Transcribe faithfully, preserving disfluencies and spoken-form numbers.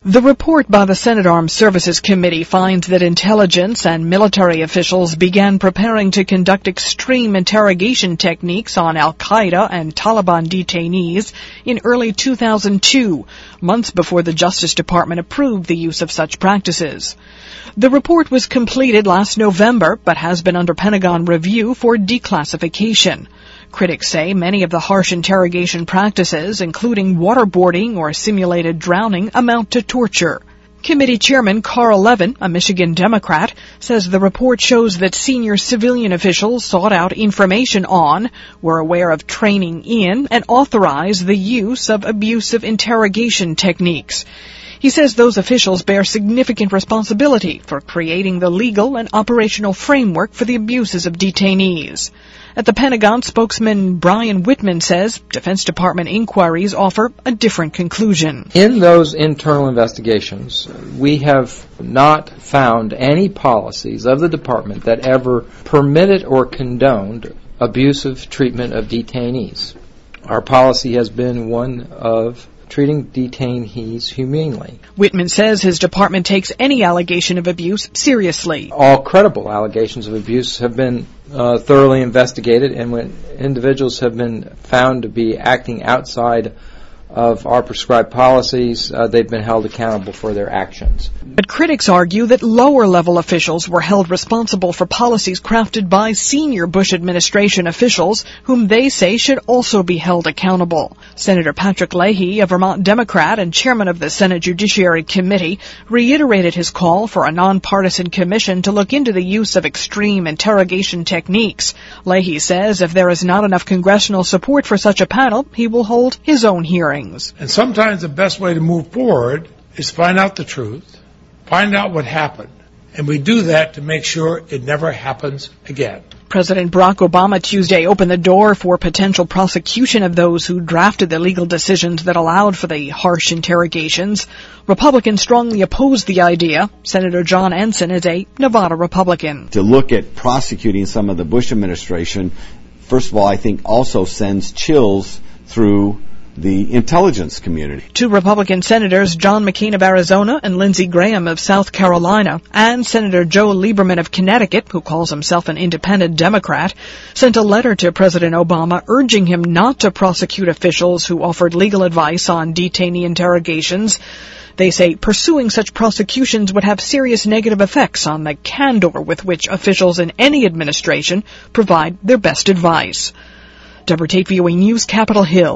The report by the Senate Armed Services Committee finds that intelligence and military officials began preparing to conduct extreme interrogation techniques on al-Qaeda and Taliban detainees in early two thousand two, months before the Justice Department approved the use of such practices. The report was completed last November, but has been under Pentagon review for declassification. Critics say many of the harsh interrogation practices, including waterboarding or simulated drowning, amount to torture. Committee Chairman Carl Levin, a Michigan Democrat, says the report shows that senior civilian officials sought out information on, were aware of training in, and authorized the use of abusive interrogation techniques. He says those officials bear significant responsibility for creating the legal and operational framework for the abuses of detainees. At the Pentagon, spokesman Brian Whitman says Defense Department inquiries offer a different conclusion. In those internal investigations, we have not found any policies of the department that ever permitted or condoned abusive treatment of detainees. Our policy has been one of treating detainees humanely. Whitman says his department takes any allegation of abuse seriously. All credible allegations of abuse have been uh, thoroughly investigated, and when individuals have been found to be acting outside of our prescribed policies, uh, they've been held accountable for their actions. But critics argue that lower-level officials were held responsible for policies crafted by senior Bush administration officials, whom they say should also be held accountable. Senator Patrick Leahy, a Vermont Democrat and chairman of the Senate Judiciary Committee, reiterated his call for a nonpartisan commission to look into the use of extreme interrogation techniques. Leahy says if there is not enough congressional support for such a panel, he will hold his own hearing. And sometimes the best way to move forward is find out the truth, find out what happened, and we do that to make sure it never happens again. President Barack Obama Tuesday opened the door for potential prosecution of those who drafted the legal decisions that allowed for the harsh interrogations. Republicans strongly opposed the idea. Senator John Ensign is a Nevada Republican. To look at prosecuting some of the Bush administration, first of all, I think also sends chills through the intelligence community. Two Republican senators, John McCain of Arizona and Lindsey Graham of South Carolina, and Senator Joe Lieberman of Connecticut, who calls himself an independent Democrat, sent a letter to President Obama urging him not to prosecute officials who offered legal advice on detainee interrogations. They say pursuing such prosecutions would have serious negative effects on the candor with which officials in any administration provide their best advice. Deborah Tate, V O A News, Capitol Hill.